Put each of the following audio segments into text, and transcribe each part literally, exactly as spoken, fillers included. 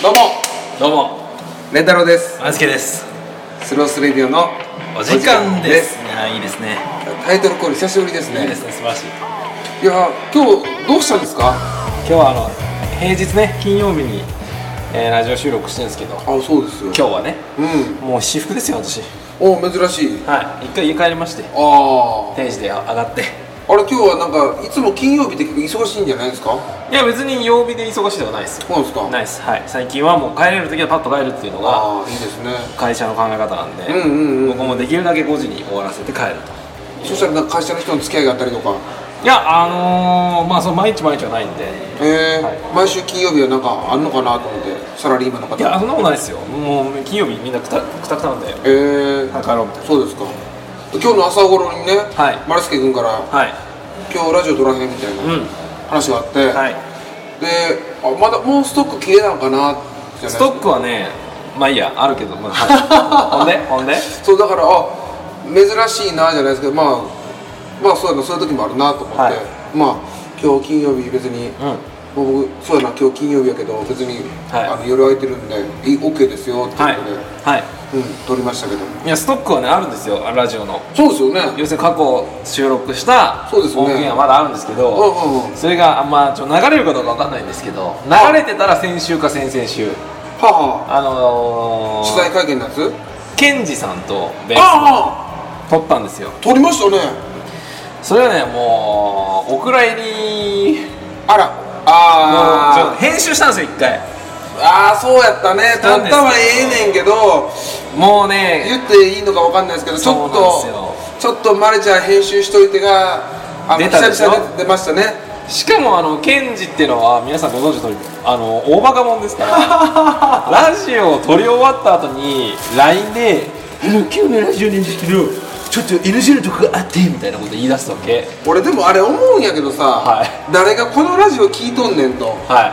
どうもどうもレンタロウです。 あずけです。 スロースレディオのお時間です。いやいいですね。 タイトルコール久しぶりですね。 いいですね、素晴らしい。 いや今日どうしたんですか？ 今日はあの平日ね、金曜日に、えー、ラジオ収録してるんですけど、 あ、そうですよ。 今日はね、 うん、 もう私服ですよ私。 お、珍しい。 はい、一回家帰りまして、 ああ、 定時で上がって。 あれ今日はなんかいつも金曜日って結構忙しいんじゃないですか？ いや別に曜日で忙しいではないですよ。 そうですか？ ないです。はい、最近はもう帰れる時はパッと帰るっていうのがああ、いいですね。 会社の考え方なんで、 うんうんうん、 僕もできるだけごじに終わらせて帰ると。 そしたらなんか会社の人の付き合いがあったりとか。 いやあのー、まあその毎日毎日はないんで、 えーはい、 毎週金曜日はなんかあんのかなと思って、サラリーマンの方。 いやそんなことないですよ。もう金曜日みんなくたくたくたなんで、 えー、 はい、帰ろうみたいな。 そうですか。今日の朝頃にね、 はい、 丸助君から、 はい、 今日ラジオ撮らへんみたいな話があって、 うん、はい、 で、あ、まだもうストック切れなのかなじゃないですか。 ストックはね、まあいいや、あるけど、まあ、はい、ほんでほんでそうだから、あ、珍しいなじゃないですけど、まあまあそうやな、そういう時もあるなと思って、はい、まあ今日金曜日別に、うん、僕そうやな、今日金曜日やけど別に、はい、あの夜空いてるんで OK ですよっていうことで、はい、はい、うん、撮りましたけど。 いやストックはねあるんですよ、ラジオの。 そうですよね。 要するに過去収録した音源はまだあるんですけど、うんうんうん、それがまあちょっと流れるかどうかわかんないんですけど、流れてたら先週か先々週、 はあはあ、 あのー、 取材会見のやつ、 ケンジさんとベース撮ったんですよ。 撮りましたね。 それはね、もうお蔵入り、 あら、ああ、編集したんですよ一回。 ああ、そうやったね。撮ったはええねんけど、 もうね、 言っていいのかわかんないですけど、ちょっとちょっとマレちゃん編集しといてが、あの出たでしょ。 久々に出ましたね。 しかもあのケンジっていうのは皆さんご存知の通り、あの大バカもんですからラジオを撮り終わった後に ライン で「今日のラジオなんですけどちょっと エヌジー のとこがあって」みたいなこと言い出すわけ。 俺でもあれ思うんやけどさ、はい、誰がこのラジオ聞いとんねんと、 はい、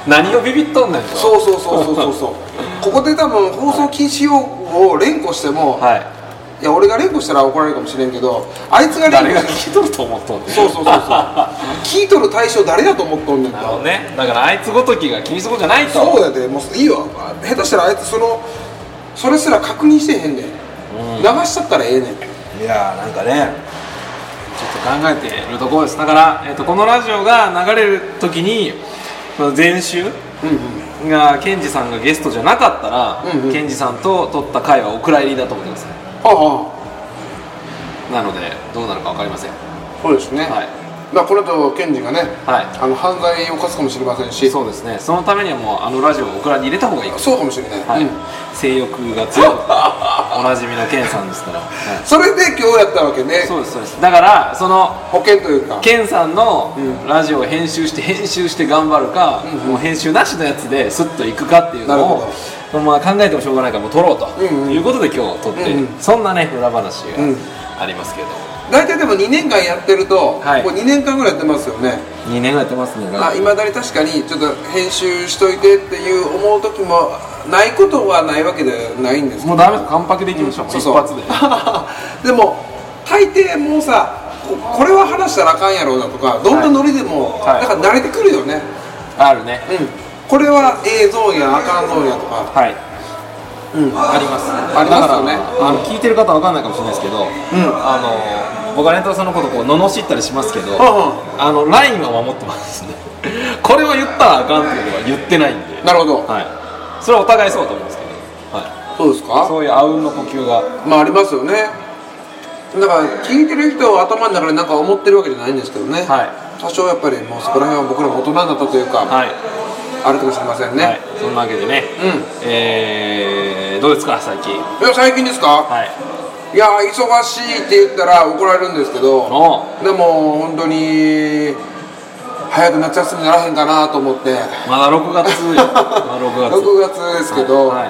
何をビビっとんねんと。 そうそうそうそうそうそうここで多分放送禁止用語を連呼しても、はい、いや俺が連呼したら怒られるかもしれんけど、あいつが連呼して誰が聞いとると思っとんねん。 そうそうそうそう聞いとる対象誰だと思っとんねんと。 なるほどね。だからあいつごときが気にすることじゃないと。 そうやで、もういいわ。下手したらあいつそのそれすら確認してへんねん、うん、流しちゃったらええねん。 いやーなんかね、ちょっと考えているところです。だから、えー、とこのラジオが流れる時に前週、うんうん、がケンジさんがゲストじゃなかったら、うんうん、ケンジさんと撮った回はお蔵入りだと思ってください。 はあはあ、なのでどうなるか分かりません。 そうですね、はい、まあ、この後ケンジがね、はい、あの犯罪を犯すかもしれませんし、 そうですね、そのためにはもうあのラジオをお蔵に入れた方がいいかも。 そうかもしれない、はい、うん、 性欲が強いおなじみのケンさんですから、はい、 それで今日やったわけね。 そうですそうです。だからその保険というかケンさんのラジオを編集して編集して頑張るか、うんうん、もう編集なしのやつでスッといくかっていうのを、まあ、考えてもしょうがないからもう撮ろうと、うんうん、いうことで今日撮って、うんうん、そんなね裏話がありますけれども、 大体でもにねんかんやってると、はい、これにねんかんぐらいやってますよね。 にねんぐらいやってますね。 いまだに確かにちょっと編集しといてっていう思う時もないことはないわけではないんですけど、 もうダメです、完璧でいきましょう、うん、そうそう、一発ででも大抵もうさ、これは話したらあかんやろうなとか、どんなノリでも、はい、だから慣れてくるよね。 あるね、 うん、これはええゾーンやあかんゾーンやとか、はい、 うん、あります。 ありますよね。 あの聞いてる方は分かんないかもしれないですけど、うん、あの僕はレンタロウさんのことを罵ったりしますけど、うんうん、あのラインは守ってますねこれを言ったらあかんっていうのは言ってないんで。 なるほど、 はい、それはお互いそうだと思うんですけど、はい、 そうですか。 そういうあうんの呼吸がまあありますよね。だから聞いてる人は頭の中で何か思ってるわけじゃないんですけどね、はい、多少やっぱりもうそこら辺は僕らも大人になったというか、はい、あるかもしれませんね、はい、 そんなわけでね、うん、えー、どうですか最近。いや最近ですか、はい、いや忙しいって言ったら怒られるんですけど、でも本当に早く夏休みならへんかなと思って。 まだろくがつまだろくがつろくがつですけど、はいはい、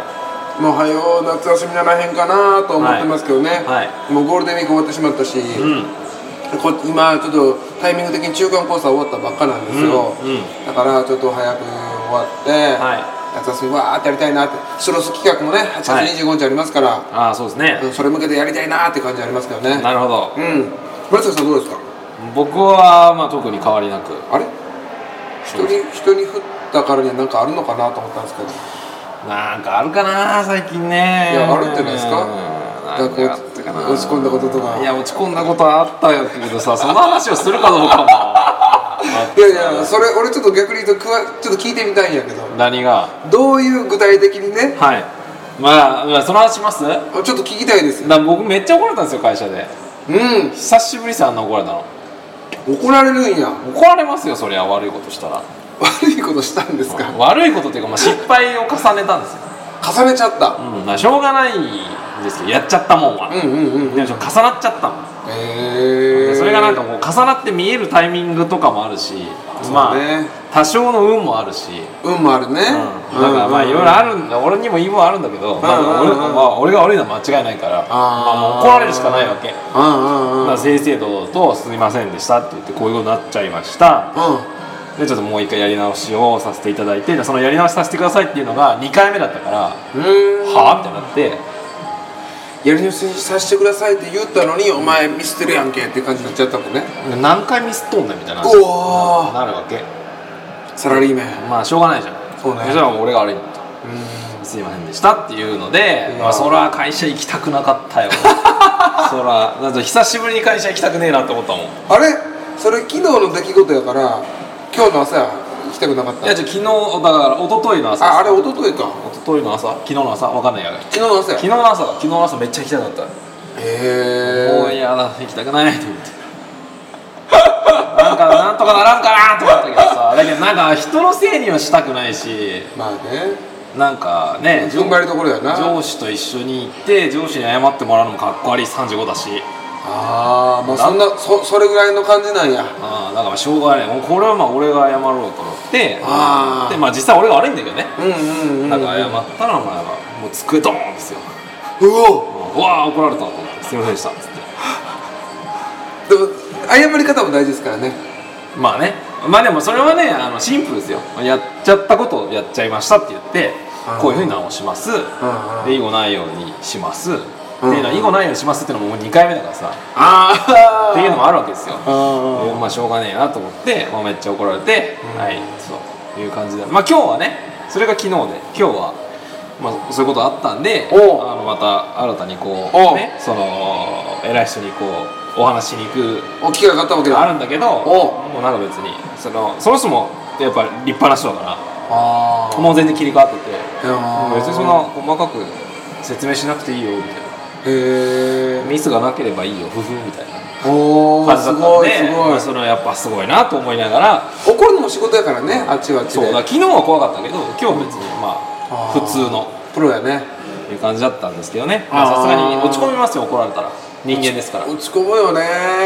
もう早う夏休みならへんかなと思ってますけどね、はいはい、もうゴールデンウィーク終わってしまったし、うん、こ今ちょっとタイミング的に中間考査終わったばっかなんですよ、うんうん、だからちょっと早く終わって、はい、夏休みわーってやりたいなって、スロス企画もねはちがつにじゅうごにちありますから、はい、 あそうですね、 それ向けてやりたいなって感じありますけどね。 なるほど。 うん。村瀬さんどうですか。 僕はまあ特に変わりなく。 あれ人に人に振ったからには何かあるのかなと思ったんですけど。 なんかあるかな最近ね。 いやあるんじゃないですか。 なんかあったかな。 落ち込んだこととか。 いや落ち込んだことはあったよけどさ、その話をするかどうかもいやいや、それ俺ちょっと逆に言うとちょっと聞いてみたいんやけど。 何がどういう具体的にね。 はい、まあ、まあ、その話します。ちょっと聞きたいですよ。 だ僕めっちゃ怒られたんですよ会社で。 うん、 久しぶりさあんな怒られたの。 怒られるんや。 怒られますよそりゃ、悪いことしたら。 悪いことしたんですか。 悪いことっていうか、まあ、失敗を重ねたんですよ。 重ねちゃった。 うん、まあ、しょうがないんですけど、やっちゃったもんは。 うんうんうん、 でも重なっちゃったの。 へえ。 それがなんかもう重なって見えるタイミングとかもあるし、まあ多少の運もあるし、 運もあるね。 うん、だからまあいろいろあるんだ。俺にも言い分はあるんだけど、まあ俺、まあ、俺が悪いのは間違いないから、まあ、もう怒られるしかないわけ。まあ正々堂々と「すみませんでした」って言って、こういうことになっちゃいました、うん、でちょっともう一回やり直しをさせていただいて、そのやり直しさせてくださいっていうのがにかいめだったから、はあってなって、 やり直しさせてくださいって言ったのに、お前ミスってるやんけって感じになっちゃったもんね。 何回ミスっとんねんみたいな話になるわけ。 サラリーメン、 まあしょうがないじゃん。 そうね。 じゃあ俺が悪いんだと、すいませんでしたっていうので、まあそりゃ会社行きたくなかったよ。そらなんか久しぶりに会社行きたくねえなって思ったもん。 あれそれ昨日の出来事やから、今日の朝行きたくなかった。 いやじゃあ昨日だから一昨日の朝。 ああれ一昨日か。 一昨日の朝、昨日の朝、わかんないや。 昨日の朝や。 昨日の朝昨日の朝めっちゃ行きたかった。 へえ。 もう嫌だ、行きたくないと思って。なんかなんとかならんかなと思ったけどさ、だけどなんか人のせいにはしたくないし、 まあね。 なんかね、 踏ん張りどころやな。 上司と一緒に行って上司に謝ってもらうのもかっこ悪いさんじゅうごだし。 ああ、まあそんな そ, それぐらいの感じなんや。 ああ、だからしょうがない。もうこれはまあ俺が謝ろうと思って、 あでまあ実際俺が悪いんだけどね。 うんうんうんうん。 だから謝ったらお前はもう机ドーンですよ。 うお。 うわー怒られたと思って、すいませんでしたっつって。 でも謝り方も大事ですからね。 まあね、まあでもそれはね、あのシンプルですよ。やっちゃったことをやっちゃいましたって言って、こういうふうに直します、で以後ないようにしますっていうのは、以後ないようにしますっていうのももうにかいめだからさ、あっていうのもあるわけですよ。でまあしょうがねえなと思って、まあ、めっちゃ怒られて、はいそういう感じで、まあ今日はね、それが昨日で、今日はまあそういうことあったんで、あのまた新たにこうね、その偉い人にこうお話しに行く機会があったわけだ。 あるんだけど、もうなんか別にそのその人もやっぱ立派な人だから、あもう全然切り替わってて、別にそんな細かく説明しなくていいよみたいな、へミスがなければいいよふふみたいな感じだったんで、まあそれはやっぱすごいなと思いながら。 怒るのも仕事やからね、あっちはあっちで。 そうだ、昨日は怖かったけど今日は別にまあ普通のプロやねいう感じだったんですけどね。さすがに落ち込みますよ、怒られたら。人間ですから落ち込むよね。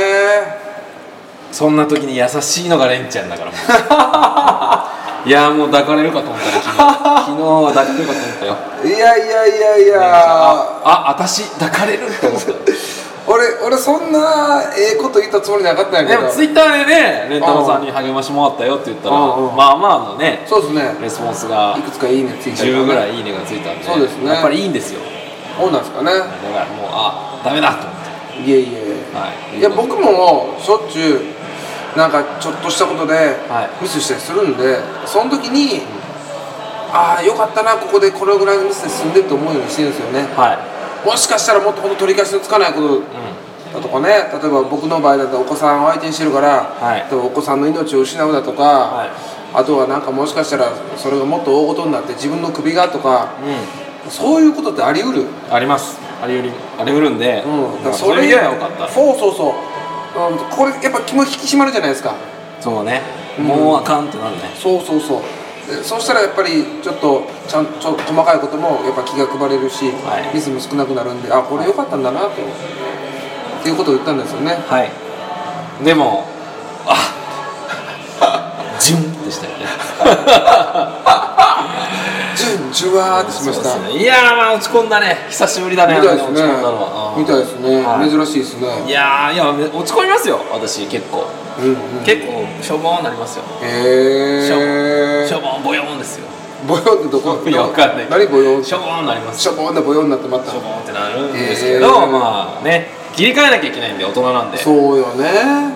そんな時に優しいのがレンちゃんだからもういやもう抱かれるかと思ったら、昨日昨日は抱かれるかと思ったよ。 いやいやいやいや、 ああ私抱かれるって思った俺俺そんなええこと言ったつもりなかったんやけど、 でもツイッターでね、レンタロウさんに励ましてもらったよって言ったら、まあまあのね、 そうですね、 レスポンスがいくつかいいねついたり、 じゅうぐらいいいねがついたんで、 そうですね、 やっぱりいいんですよ。 そうなんですかね。だからもうあダメだと思って。 いえいえ、はい、いや僕もしょっちゅうなんかちょっとしたことでミスしたりするんで、はい、その時に、うん、ああよかったな、ここでこれぐらいのミスで済んでって思うようにしてるんですよね、はい、もしかしたらもっと本当取り返しのつかないことだとかね、例えば僕の場合だとお子さんを相手にしてるから、はい、例えばお子さんの命を失うだとか、はい、あとはなんかもしかしたらそれがもっと大事になって自分の首がとか、うん、そういうことってあり得る。 あります、ありうるありうるんで、うん、だそれがよかった。 そうそうそう、うん、これやっぱ気も引き締まるじゃないですか。 そうね、うん、もうあかんってなるね。そうそうそう、そうしたらやっぱりちょっとちゃんちょ細かいこともやっぱ気が配れるし、はい、ミスも少なくなるんで、あこれ良かったんだなと、はい、っていうことを言ったんですよね。 はい。でもあジュンでしたよねジュンジュワーってしました。 ね、いやーまあ落ち込んだね、久しぶりだね。 みたいですね。みたいですね、はい、珍しいですね。 いやーいや落ち込みますよ私結構、うんうん、結構しょぼーんなりますよ。 へえ。しょぼーんボヨーンですよ。 ボヨンってどこ？ いやわかんない。 何ボヨン？ しょぼーんなります。 しょぼーんでボヨンになってまた。 しょぼーんってなるんですけど、まあね切り替えなきゃいけないんで大人なんで。 そうよね。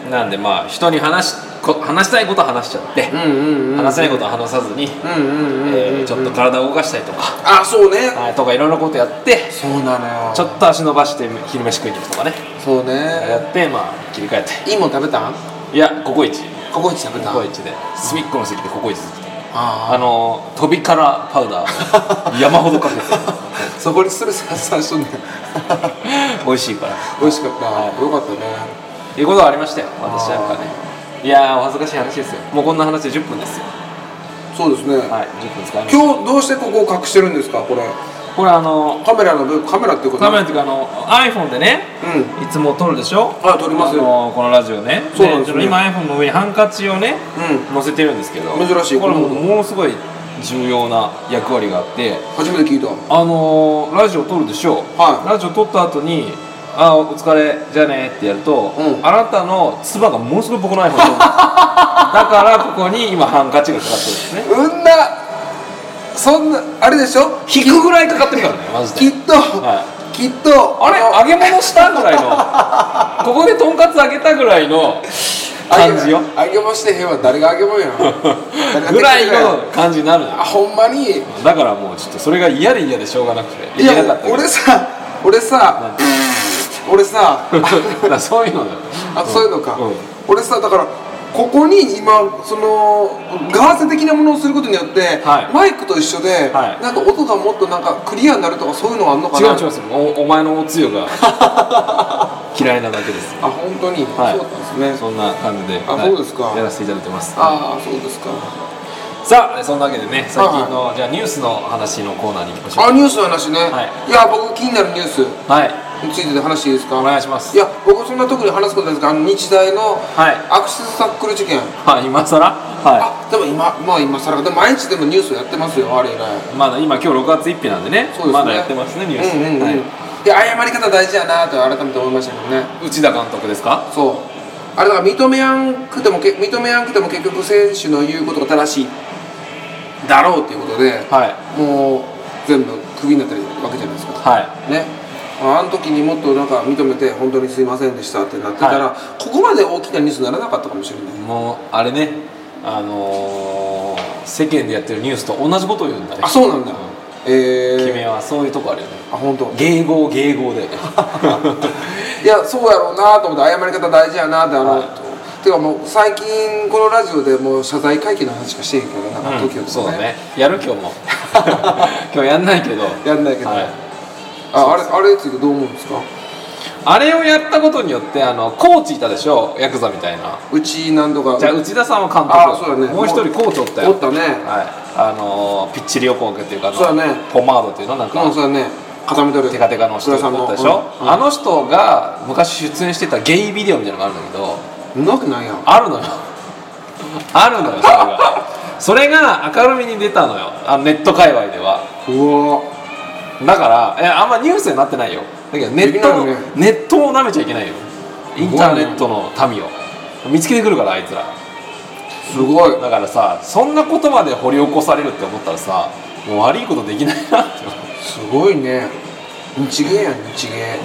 なんでまあ人に話しこ話したいことは話しちゃって、 うんうんうん、 話せないことは話さずに、ちょっと体を動かしたりとか、 あ、そうね、 はい、とかいろんなことやって、 そうなのよ、 ちょっと足伸ばして昼飯食いに行くとかね、 そうね、 やってまあ切り替えて。 いいもん食べたん？ いや、ココイチココイチ食べた？ ココイチで隅っこの席でココイチずっと、 ああの飛びからパウダー山ほどかけてそこにストレス発散しとんねん美味しいから美味しかった、 はい、 よかったね。 いうことがありましたよ、私なんかね。いやー、お恥ずかしい話ですよ。もうこんな話でじゅっぷんですよ。 そうですね、 はい、じゅっぷん使いました。 今日どうしてここを隠してるんですか、これ。 これあのカメラのカメラっていうことカメラっていうかあの iPhone でね、うん、いつも撮るでしょ。 はい、撮りますよ、 あのこのラジオね。 そうなんですね。 今 iPhone の上にハンカチをね、うん、載せてるんですけど、 珍しい。 これもものすごい重要な役割があって、 初めて聞いた。 あのー、ラジオ撮るでしょ、はい、ラジオ撮った後に「あ、お疲れじゃあね」ってやると、うん、あなたの唾がものすごい僕の iPhone に飛ぶだからここに今ハンカチがかかってるんですね。 うんな、そんなあれでしょ、 引くぐらいかかってるからね、マジで。 きっと、はい、きっとあれ揚げ物したぐらいのここでとんかつ揚げたぐらいの感じよ。 揚げ物してへんわ、誰が揚げ物やんぐらいの感じになるのよ。 あ、ほんまに。 だからもうちょっとそれが嫌で嫌でしょうがなくて。 いや、俺さ俺さ俺さそういうのだよ。 あ、そういうのか、うん、俺さ、だからここに今そのガーゼ的なものをすることによって、はい、マイクと一緒で、はい、なんか音がもっとなんかクリアになるとか、そういうのはあんのかな。 違う違う、お, お前のおつゆが嫌いなだけです。 あ、本当に、はい、そうなんですね。 そんな感じで、 あ、そうですか、 やらせていただいてます。 ああ、そうですか。 さあ、そんなわけでね、最近の、はい、じゃあニュースの話のコーナーに行きましょう。 あ、ニュースの話ね、はい、いや、僕気になるニュース、はい、についてで話していいですか。 お願いします。 いや、僕そんな特に話すことないですが、あの日大のアクセスタックル事件、 はい、今さら、はい、 あ、でも今、まあ今さらでも毎日でもニュースやってますよ、あれ以来。 まだ今今日ろくがつついたちなんでね、そうですね、まだやってますね、ニュース。うんうんうん、はい、 いや、謝り方大事やなと改めて思いましたけどね。 内田監督ですか。 そう、あれだから認めやんくても認めやんくても結局選手の言うことが正しいだろうということで、はい、もう全部クビになったりわけじゃないですか。はい、ね、あの時にもっとなんか認めて本当にすいませんでしたってなってたら、はい、ここまで大きなニュースにならなかったかもしれない。 もうあれね、あのー、世間でやってるニュースと同じことを言うんだね。 あ、そうなんだ、うん、えー、 君はそういうとこあるよね。 あ、本当。 迎合迎合でいや、そうやろうなと思って、謝り方大事やなって、あの、はい、てかもう最近このラジオでもう謝罪会見の話しかしてんけど、なんか時を、ね、 そうだね、やる今日も今日やんないけどやんないけど、はい、あ, あれあれについてどう思うんですか。 あれをやったことによって、あのコーチいたでしょ、ヤクザみたいな。 うち何度か。 じゃあ内田さんは監督。 あ、そうだね。 もう一人コーチおったよ。 おったね、はい、 あのピッチリ横分けっていうか、 そうだね、 ポマードっていうのなんか、 うん、そうだね、固めとるテカテカの人おったでしょ、うんうん、あの人が昔出演してたゲイビデオみたいなのがあるんだけど、 んなわけないやん。 あるのよあるのよ、それがそれが明るみに出たのよ、あのネット界隈では。 うわ、 だからえあんまニュースになってないよ。だけどネット、ね、ネットを舐めちゃいけないよ。インターネットの民を見つけてくるから、あいつら。 すごい。 だからさ、そんなことまで掘り起こされるって思ったらさ、もう悪いことできないなって。 すごいね、日芸やん、日芸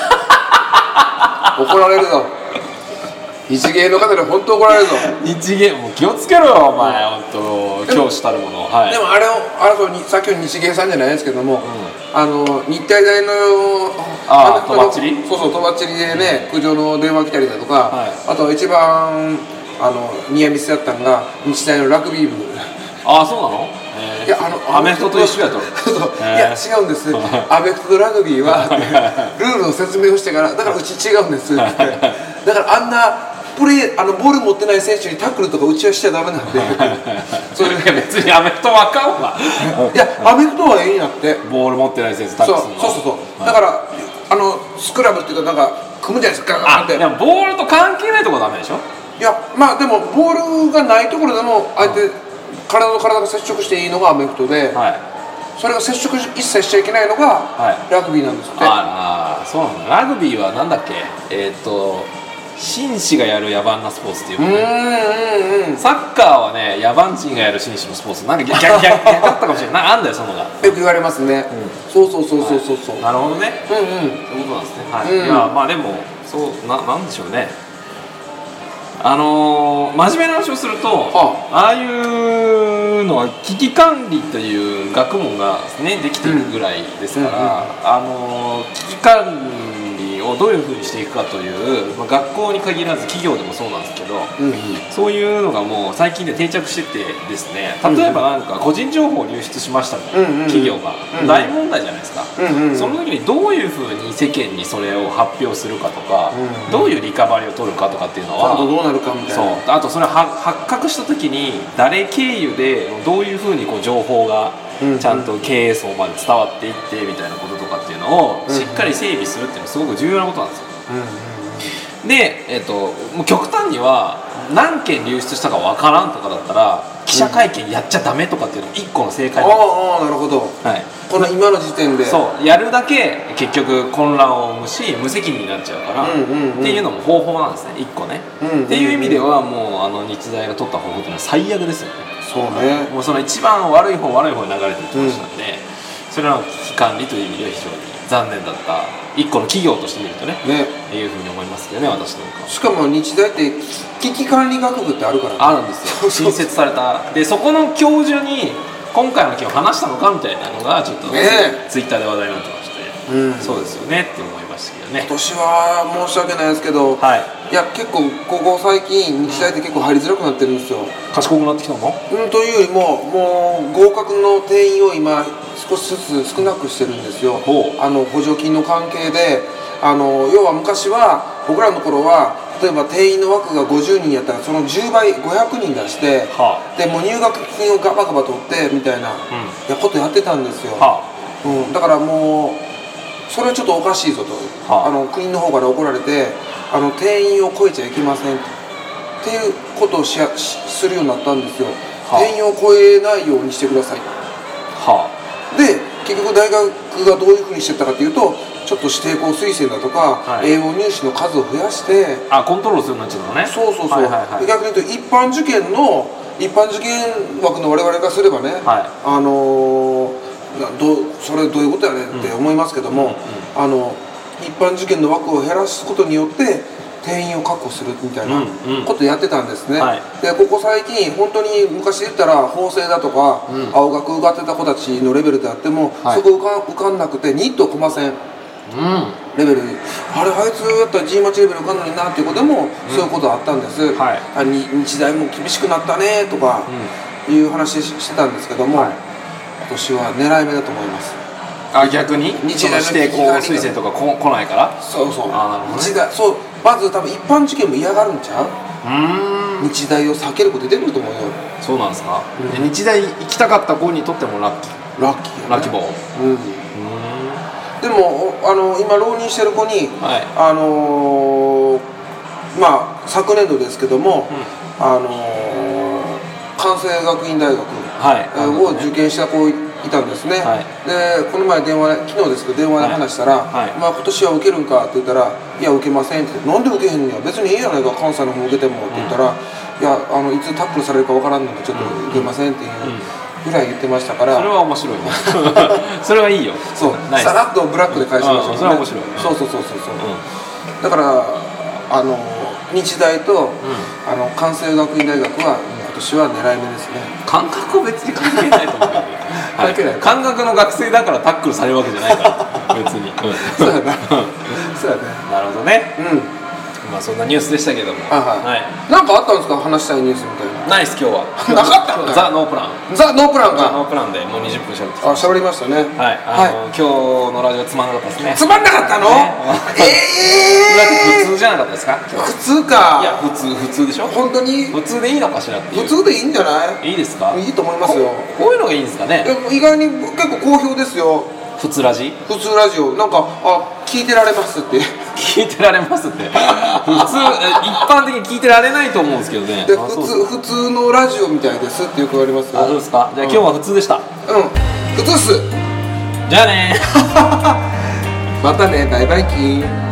怒られるぞ日芸の方で本当怒られるぞ。 日芸もう気をつけろよお前、本当教師たるもの。はい、 でもあれをあれとさっきの日芸さんじゃないですけども、うん、あの日体大のあとばっちり、 そうそう、とばっちりでね、苦情の電話来たりだとか、はい、あと一番あのニアミスだったのが日大のラグビー部。 ああ、そうなの。 いや、あのアメフトと一緒やと。 いや違うんです、アメフトとラグビーはルールの説明をしてから、だからうち違うんですってだからあんなプレー、あのボール持ってない選手にタックルとか打ち合いしちゃダメなんでそれ別にアメフトはあかんわいや、アメフトはええんやって、 ボール持ってない選手タックルするの。 そうそうそうそう、だからあのスクラムっていうか、なんか組むじゃないですか、ガーンって。 でもボールと関係ないところダメでしょ。 いや、まあでもボールがないところでも相手、体と体が接触していいのがアメフトで、はい、それが接触一切しちゃいけないのがラグビーなんですって。 ああ、そうなんだ。ラグビーはなんだっけ、えっと紳士がやる野蛮なスポーツっていうかね。うんうんうん。サッカーはね、野蛮人がやる紳士のスポーツ、なんか逆逆逆だったかもしれない。なんかあんだよ、そのが。 よく言われますね。うん、そうそうそうそうそうそう。 なるほどね。うんうん。そういうことなんですね。はい。いや、まあでもそうななんでしょうね。 あのー、真面目な話をすると、はあ、ああいうのは危機管理という学問が、ね、できているぐらいですから、うんうんうん、あのー、危機管理をどういうふうにしていくかという、まあ、学校に限らず企業でもそうなんですけど、うんうん、そういうのがもう最近で定着しててですね、例えばなんか個人情報を流出しましたみたいな、うんうん、企業が、うんうん、大問題じゃないですか、うんうんうん、その時にどういうふうに世間にそれを発表するかとか、うんうん、どういうリカバリーを取るかとかっていうのはどうなるかみたいな、 そう、あとそれは発覚した時に誰経由でどういうふうにこう情報がちゃんと経営層まで伝わっていってみたいなこととかっていうのをしっかり整備するっていうのはすごく重要なことなんですよ、うんうん、で、えーと、もう極端には何件流出したか分からんとかだったら記者会見やっちゃダメとかっていうのがいっこの正解なんです、 ああなるほど、はい、この今の時点でそうやるだけ結局混乱を生むし無責任になっちゃうから、うんうんうん、っていうのも方法なんですねいっこね、うんうんうん、っていう意味ではもうあの日大が取った方法っていうのは最悪ですよね。 そうね、 もうその一番悪い方悪い方に流れてるって話なんで、うん、それは危機管理という意味では非常に残念だった一個の企業として見るとね、ねいうふうに思いますけどね、私なんか。 しかも日大って危機管理学部ってあるからね。 あるんですよ、新設された。でそこの教授に今回の件を話したのかみたいなのがちょっと、ね、ツイッターで話題になってまして、うん、そうですよねって思いましたけどね。 今年は申し訳ないですけど、はい、いや結構ここ最近日大って結構入りづらくなってるんですよ。 賢くなってきたの？ うんというよりももう合格の定員を今少しずつ少なくしてるんですよ。あの補助金の関係で、あの要は昔は僕らの頃は例えば定員の枠がごじゅうにんやったらそのじゅうばいごひゃくにん出して、はあ、でもう入学金をガバガバ取ってみたいな、うん、やことやってたんですよ、はあうん、だからもうそれはちょっとおかしいぞと、はあ、あの国の方から怒られてあの定員を超えちゃいけませんっていうことをしやするようになったんですよ、はあ、定員を超えないようにしてください、はあ、で結局大学がどういうふうにしてったかというとちょっと指定校推薦だとか、はい、栄養入試の数を増やしてあコントロールするようになっちゃったのね。 そうそうそう、はいはいはい、逆に言うと一般受験の一般受験枠の我々がすればね、はい、あのー、どそれどういうことやねんって思いますけども、うんうんうん、あの一般受験の枠を減らすことによって定員を確保するみたいなことやってたんですね、うんうんはい、でここ最近本当に昔で言ったら法政だとか、うん、青学受かってた子たちのレベルであっても、はい、そこ受か受かんなくてニットコマ線うん、レベルあれあいつやったら G マチレベル受かんのになっていうことでも、うん、そういうことあったんです、はい、あに日大も厳しくなったねとかいう話してたんですけども、はい、今年は狙い目だと思います。 あ逆に日大の指定校推薦とかこ来ないからそうそうあなるほど、ね、日大そうまず多分一般受験も嫌がるんちゃううん日大を避けること出てくると思うよ。 そうなんですか、うん、日大行きたかった子にとってもラッキーラッキー、ね、 ラッキーボー、うんでもあの今浪人してる子に、はい、あのー、まあ昨年度ですけども、うん、あのー、関西学院大学を受験した子いたんですね、はい、でこの前電話昨日ですけど電話で話したら、はいはいまあ、今年は受けるんかって言ったらいや受けませんってなんで受けへんのや別にいいやないか関西の方受けてもって言ったら、うん、いやあのいつタックルされるかわからんのでちょっと受けませんっていう、うんうんぐらい言ってましたから。 それは面白いねそれはいいよ。 そうさらっとブラックで返しましたね。 それは面白い。 そうそうそうそうそう、うん、だからあの日大と、うん、あの関西学院大学は今年は狙い目ですね。 感覚は別に関係ないと思うけど関係ない、感覚の学生だからタックルされるわけじゃないから別に、うん、 そうやなそうやね。 なるほどね。うんまあそんなニュースでしたけども、 はいはい、なんかあったんですか話したいニュースみたいな。 ナイス今日はなかったんか。 ザ・ノープランザ・ノープランか。 ザ・ノープランでもうにじゅっぷんしゃべってあ喋りましたね。 はい、あの、はい、今日のラジオつまんなかったですね。 つまんなかったの、ね、 ええー、普通じゃなかったですか。 普通か。 いや普通普通でしょ。 本当に普通でいいのかしらっていう。 普通でいいんじゃない。 いいですか。 いいと思いますよ。 こういうのがいいんですかね。 意外に結構好評ですよ。 普通ラジ普通ラジオなんかあ聞いてられますって聞いてられますって普通一般的に聞いてられないと思うんですけどね。 で普通普通のラジオみたいですってよく言われますよ。 あそうですか。じゃあ、うん、今日は普通でした。うん普通っす。 じゃあねまたねバイバイキー。